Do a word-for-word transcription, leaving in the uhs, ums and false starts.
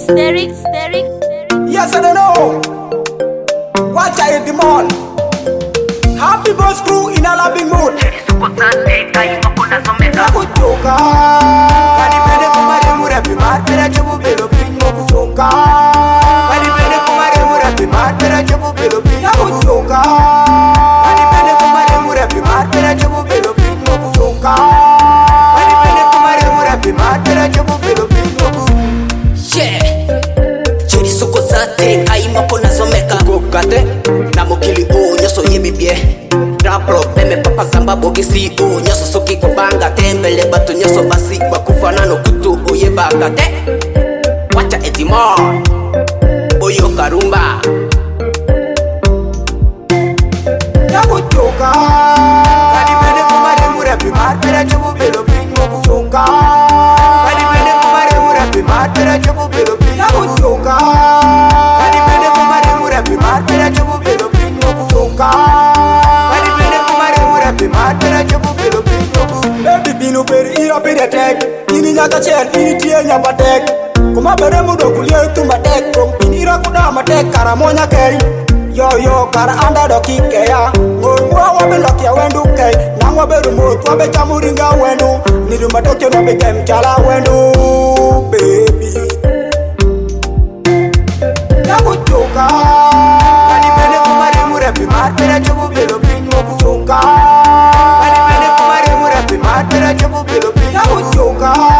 Derek, Derek. Yes, I don't know. Watch I hit the mall. Happy boss crew in a loving mood. Nakuchoka kanipende kumare murapi matera chabu belo pingo kuchoka kanipende kumare murapi matera chabu belo pingo kuchoka kanipende kumare murapi matera chabu belo pingo kuchoka kanipende kumare murapi matera chabu belo pingo yeah chiri suko zate aima pona zomeka kokate na mokili o nyoso yebibie Raplo, meme papa zamba bogisi o nyoso soki kobanga tembele batu nyoso basi bakufana no kutu oye bagate wacha edimon oyo karumba nakuchoka kanipende kumare murapi matera chabu belo pingo kuchoka kanipende kumare murapi matera chabu belo pingo kuchoka kanipende kumare murapi matera chabu belo pingo kuchoka Baby binu peri ira peri tek Ini nyaka chen ini tie nyapa tek Kuma bere mudo kulie tumba tek Kong ini ira kuda matek karamonya kei Yo yo kara anda do kike ya Ngwa wabe lokia wendu kei Nangwa beru mut wabe chamuringa wendu Nirumba tokyo wabe kem chala wendu Baby Nakuchoka Kanipende kumare murepi matera chobu belo pingo kuchoka Matera chabu belo pingo kuchoka